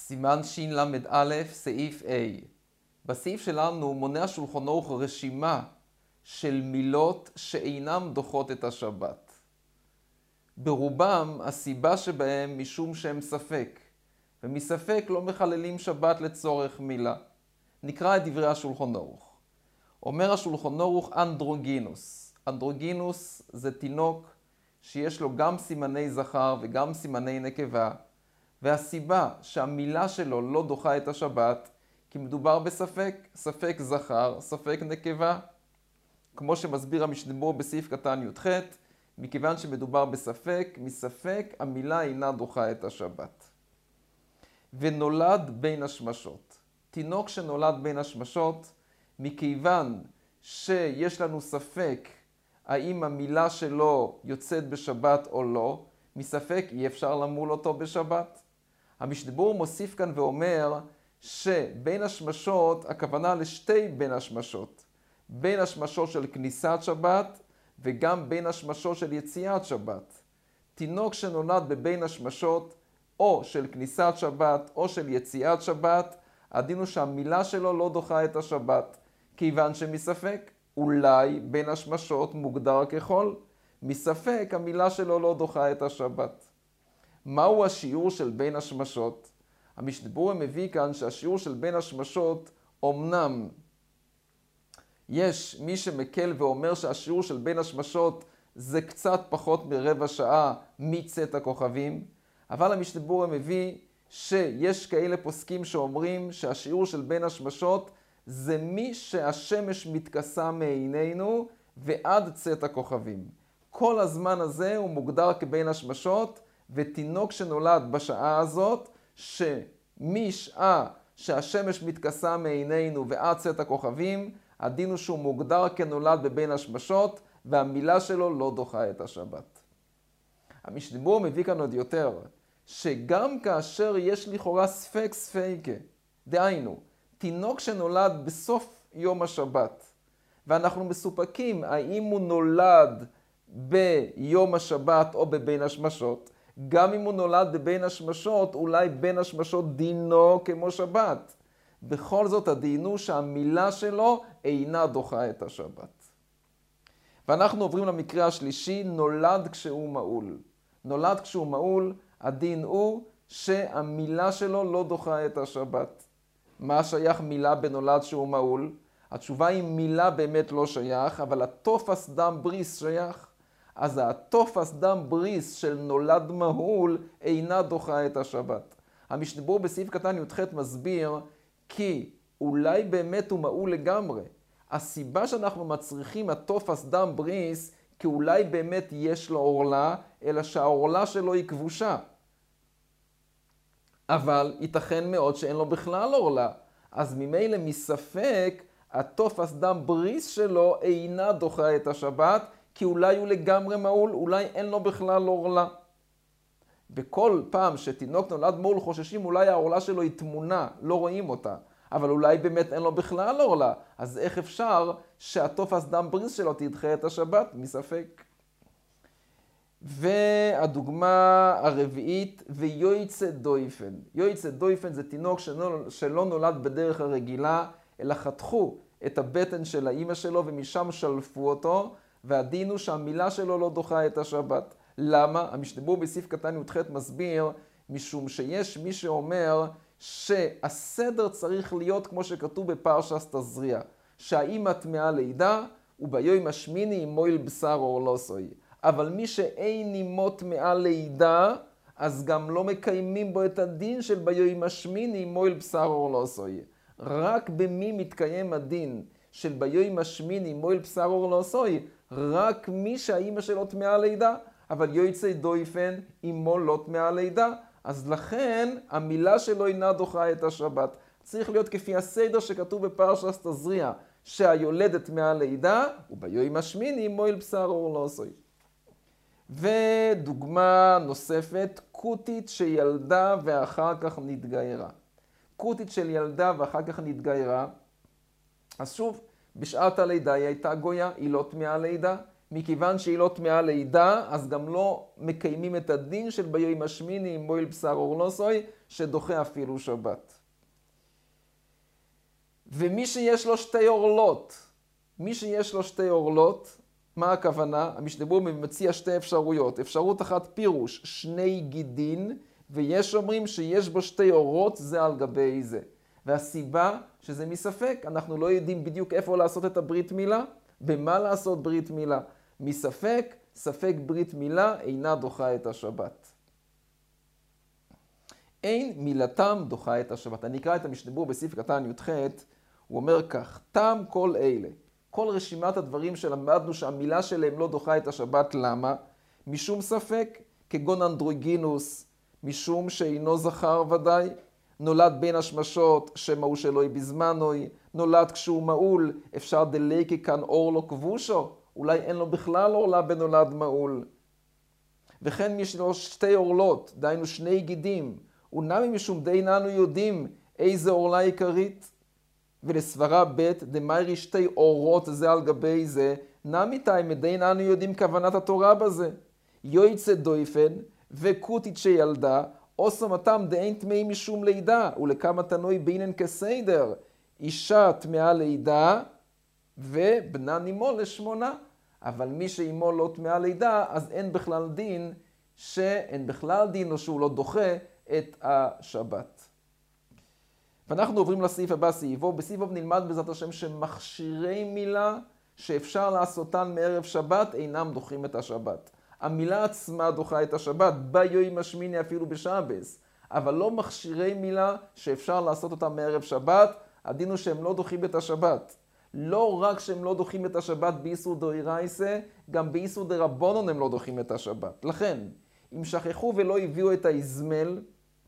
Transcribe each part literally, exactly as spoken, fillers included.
סימן של"א, סעיף A. בסעיף שלנו מונה שולחן ערוך רשימה של מילות שאינם דוחות את השבת. ברובם הסיבה שבהם משום שהם ספק, ומספק לא מחללים שבת לצורך מילה. נקרא את דברי השולחן ערוך. אומר השולחן ערוך אנדרוגינוס. אנדרוגינוס זה תינוק שיש לו גם סימני זכר וגם סימני נקבה, והסיבה שהמילה שלו לא דוחה את השבת, כי מדובר בספק, ספק זכר, ספק נקבה. כמו שמסביר המשנה ברורה בסעיף קטן י"ח, מכיוון שמדובר בספק, מספק המילה אינה דוחה את השבת. ונולד בין השמשות. תינוק שנולד בין השמשות, מכיוון שיש לנו ספק האם המילה שלו יוצאת בשבת או לא, מספק אי אפשר למול אותו בשבת. המשנה ברורה מוסיף כאן ואומר שבין השמשות, הכוונה לשתי בין השמשות. בין השמשות של כניסת שבת וגם בין השמשות של יציאת שבת. תינוק שנולד בבין השמשות או של כניסת שבת או של יציאת שבת, הדין הוא שהמילה שלו לא דוחה את השבת. כיוון שמספק, אולי בין השמשות מוגדר כחול, מספק המילה שלו לא דוחה את השבת. מהו השיעור של בין השמשות? המשנה ברורה מביא כאן שהשיעור של בין השמשות, אמנם יש מי שמקל ואומר שהשיעור של בין השמשות זה קצת פחות מרבע שעה מצאת הכוכבים, אבל המשנה ברורה מביא שיש כאלה פוסקים שאומרים שהשיעור של בין השמשות זה מי שהשמש מתכסה מעינינו ועד צאת הכוכבים. כל הזמן הזה הוא מוגדר כבין השמשות, ותינוק שנולד בשעה הזאת, שמשעה שהשמש מתכסה מעינינו ועד צאת הכוכבים, הדין הוא שהוא מוגדר כנולד בבין השמשות, והמילה שלו לא דוחה את השבת. המשנה ברורה מביא כאן עוד יותר, שגם כאשר יש לכאורה ספק ספיקה, דהיינו, תינוק שנולד בסוף יום השבת, ואנחנו מסופקים האם הוא נולד ביום השבת או בבין השמשות, גם אם הוא נולד בבין השמשות, אולי בין השמשות דינו כמו שבת. בכל זאת הדין הוא שהמילה שלו אינה דוחה את השבת. ואנחנו עוברים למקרה השלישי, נולד כשהוא מעול. נולד כשהוא מעול, הדין הוא שהמילה שלו לא דוחה את השבת. מה שייך מילה בנולד שהוא מעול? התשובה היא מילה באמת לא שייך, אבל התופס דם בריס שייך. אז התופס דם בריס של נולד מעול אינה דוחה את השבת. המשנה ברורה בסעיף קטן י"ח מסביר כי אולי באמת הוא מעול לגמרי. הסיבה שאנחנו מצריכים התופס דם בריס, כי אולי באמת יש לו עורלה, אלא שהעורלה שלו היא כבושה. אבל ייתכן מאוד שאין לו בכלל עורלה. אז ממילא מספק התופס דם בריס שלו אינה דוחה את השבת, כי אולי הוא לגמרי מעול, אולי אין לו בכלל עורלה. בכל פעם שתינוק נולד מעול חוששים, אולי העורלה שלו היא תמונה, לא רואים אותה. אבל אולי באמת אין לו בכלל עורלה. אז איך אפשר שהתופס דם בריס שלו תדחה את השבת? מספק. והדוגמה הרביעית, ויועצה דויפן. יועצה דויפן זה תינוק שלא, שלא נולד בדרך הרגילה, אלא חתכו את הבטן של האמא שלו ומשם שלפו אותו, והדין הוא שהמילה שלו לא דוחה את השבת. למה? המשנה ברורה בסעיף קטן י"ח מסביר, משום שיש מי שאומר שהסדר צריך להיות כמו שכתוב בפרשת תזריע, שהאמא טמאה לידה וביום השמיני מועיל בשר אורלוסוי. אבל מי שאין אמו טמאה לידה, אז גם לא מקיימים בו את הדין של ביום השמיני מועיל בשר אורלוסוי. רק במי מתקיים הדין של ביום השמיני מועיל בשר אורלוסוי, רק מי שהאמא שלו טמאה לידה, אבל יועצי דויפן אמו לא טמאה לידה, אז לכן המילה שלו אינה דוחה את השבת. צריך להיות כפי הסדר שכתוב בפרשת תזריע, שהיולדת טמאה לידה וביום השמיני מועיל בשר אורלוסוי. ודוגמה נוספת, קוטית שילדה ואחר כך נתגיירה. קוטית של ילדה ואחר כך נתגיירה, אז שוב, בשעת הלידה היא הייתה גויה, היא לא טמאה לידה, מכיוון שהיא לא טמאה לידה, אז גם לא מקיימים את הדין של ביום השמיני עם מועיל בשר אורלוסוי, שדוחה אפילו שבת. ומי שיש לו שתי עורלות, מי שיש לו שתי עורלות, מה הכוונה? המשנה ברורה מציע שתי אפשרויות. אפשרות אחת פירוש, שני גידין, ויש אומרים שיש בו שתי עורות זה על גבי זה. והסיבה שזה מספק, אנחנו לא יודעים בדיוק איפה לעשות את הברית מילה, במה לעשות ברית מילה. מספק, ספק ברית מילה אינה דוחה את השבת. אין מילתם דוחה את השבת. אני אקרא את המשנה ברורה בסעיף קטן י"ח, הוא אומר כך, תם כל אלה. כל רשימת הדברים שלמדנו שהמילה שלהם לא דוחה את השבת, למה? משום ספק, כגון אנדרוגינוס, משום שאינו זכר ודאי, נולד בין השמשות, שמאו שלוי בזמנוי, נולד כשהוא מעול, אפשר דליקי כאן אור לא כבושו, אולי אין לו בכלל עורלה בנולד מעול. וכן מי שיש לו שתי עורלות, דהיינו שני גידים, ונמי משום דין אנו יודעים איזה עורלה עיקרית, ולסברה ב' דמיירי שתי אורות זה על גבי זה, נמי תאי מדין אנו יודעים כוונת התורה בזה. יויצא דויפן וקוטיצ'י ילדה, אוסמתם דאין טמאים משום לידה, ולכמה תנוי בינן כסדר, אישה טמאה לידה ובנה נימו לשמונה. אבל מי שאימו לא טמאה לידה, אז אין בכלל דין, שאין בכלל דין או שהוא לא דוחה את השבת. ואנחנו עוברים לסעיף הבא, סעיפו. בסעיפו נלמד בעזרת השם שמכשירי מילה שאפשר לעשותן מערב שבת אינם דוחים את השבת. המילה עצמה דוחה את השבת, ביום השמיני אפילו בשבס, אבל לא מכשירי מילה שאפשר לעשות אותם מערב שבת, הדין הוא שהם לא דוחים את השבת. לא רק שהם לא דוחים את השבת באיסור דאורייתא, גם באיסור דרבנן הם לא דוחים את השבת. לכן, אם שכחו ולא הביאו את האזמל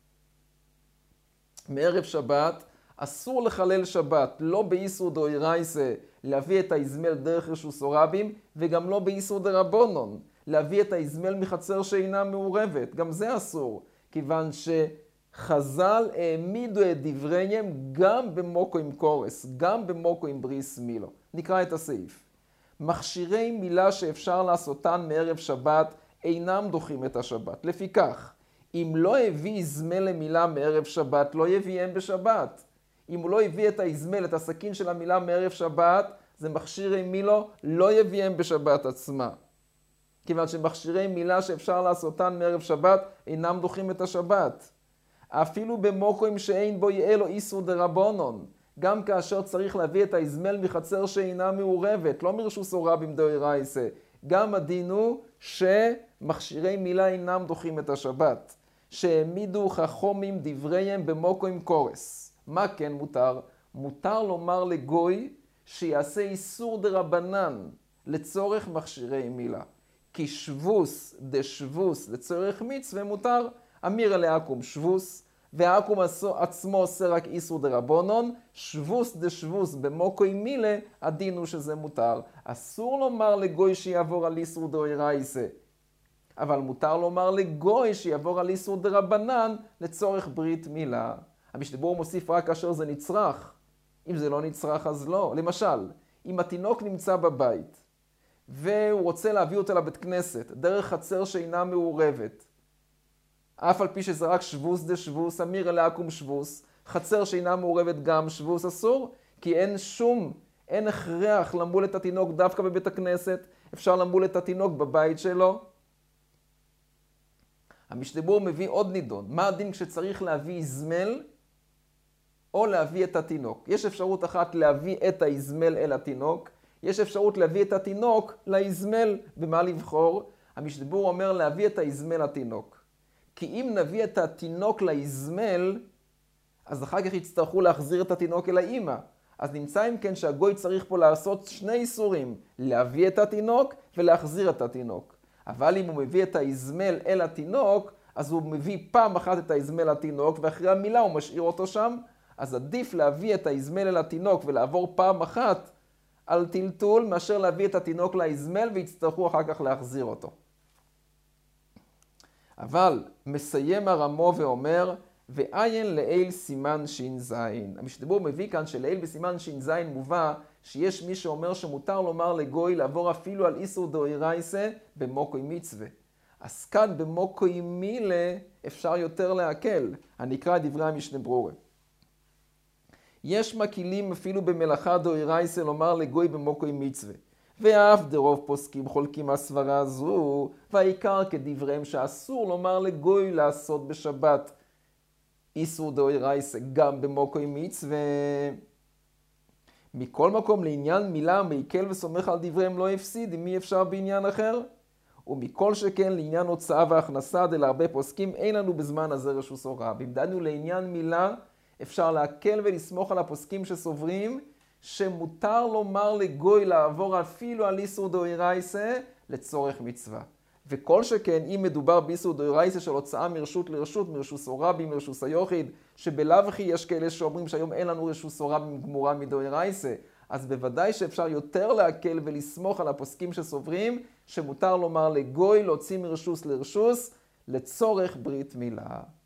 מערב שבת, אסור לחלל שבת, לא באיסור דאורייתא להביא את האזמל דרך רשוס רבים, וגם לא באיסור דרבנן להביא את האזמל מחצר שאינה מעורבת, גם זה אסור, כיוון שחז"ל העמידו את דבריהם גם במוקו עם קורס, גם במוקו עם בריס מילו. נקרא את הסעיף. מכשירי מילה שאפשר לעשותן מערב שבת אינם דוחים את השבת. לפיכך, אם לא הביא איזמל למילה מערב שבת, לא יביאם בשבת. אם הוא לא הביא את האיזמל, את הסכין של המילה מערב שבת, זה מכשירי מילו, לא יביאם בשבת עצמה. כיוון שמכשירי מילה שאפשר לעשותן מערב שבת אינם דוחים את השבת. אפילו במוקוים שאין בו יאה לו איסור דרבנן, גם כאשר צריך להביא את האזמל מחצר שאינה מעורבת, לא מרשוס רבים דאורייתא, גם הדין הוא שמכשירי מילה אינם דוחים את השבת. שהעמידו חכמים דבריהם במוקוים קורס. מה כן מותר? מותר לומר לגוי שיעשה איסור דרבנן לצורך מכשירי מילה. כי שבוס דשבוס לצורך מצווה מותר, אמיר לעקום שבוס, והעקום עצמו עושה רק איסור דרבנן, שבוס דשבוס במוקוי מילה, הדין הוא שזה מותר. אסור לומר לגוי שיעבור על איסור דאורייתא, אבל מותר לומר לגוי שיעבור על איסור דרבנן לצורך ברית מילה. המשנה ברורה מוסיף רק כאשר זה נצרך, אם זה לא נצרך אז לא. למשל, אם התינוק נמצא בבית, והוא רוצה להביא אותה לבית כנסת, דרך חצר שאינה מעורבת. אף על פי שזה רק שבוס דשבוס, אמיר לעקום שבוס, חצר שאינה מעורבת גם שבוס אסור, כי אין שום, אין הכרח למול את התינוק דווקא בבית הכנסת, אפשר למול את התינוק בבית שלו. המשנה ברורה מביא עוד נידון, מה הדין כשצריך להביא איזמל או להביא את התינוק? יש אפשרות אחת להביא את האיזמל אל התינוק, יש אפשרות להביא את התינוק לאיזמל, במה לבחור? המשנה ברורה אומר להביא את האיזמל לתינוק. כי אם נביא את התינוק לאיזמל, אז אחר כך יצטרכו להחזיר את התינוק אל האמא. אז נמצא אם כן שהגוי צריך פה לעשות שני איסורים, להביא את התינוק ולהחזיר את התינוק. אבל אם הוא מביא את האיזמל אל התינוק, אז הוא מביא פעם אחת את האיזמל לתינוק, ואחרי המילה הוא משאיר אותו שם. אז עדיף להביא את האיזמל אל התינוק ולעבור פעם אחת על טלטול, מאשר להביא את התינוק לאיזמל ויצטרכו אחר כך להחזיר אותו. אבל מסיים הרמו ואומר, ועיין לעיל סימן ש"ז. המשתבר מביא כאן שלעיל בסימן ש"ז מובא שיש מי שאומר שמותר לומר לגוי לעבור אפילו על איסור דאורייתא במוקוי מצווה. אז כאן במוקוי מילה אפשר יותר להקל. הנקרא דברי המשנה ברורה. יש מקילים אפילו במלאכה דאורייתא לומר לגוי במוקוי מצווה. ואף דרוב פוסקים חולקים הסברה זו, והעיקר כדבריהם שאסור לומר לגוי לעשות בשבת איסור דאורייתא גם במוקוי מצווה. מכל מקום לעניין מילה מקל וסומך על דבריהם לא הפסיד, אם מי אפשר בעניין אחר? ומכל שכן לעניין הוצאה והכנסה דלהרבה פוסקים אין לנו בזמן הזה רשוס הוראה. אם דנו לעניין מילה אפשר להקל ולסמוך על הפוסקים שסוברים שמותר לומר לגוי לעבור אפילו על איסור דאורייתא לצורך מצווה. וכל שכן אם מדובר באיסור דאורייתא של הוצאה מרשות לרשות, מרשוס הרבי, מרשוס היחיד, שבלאו הכי יש כאלה שאומרים שהיום אין לנו רשוס הרבי גמורה מדאורייתא, אז בוודאי שאפשר יותר להקל ולסמוך על הפוסקים שסוברים שמותר לומר לגוי להוציא מרשוס לרשוס לצורך ברית מילה.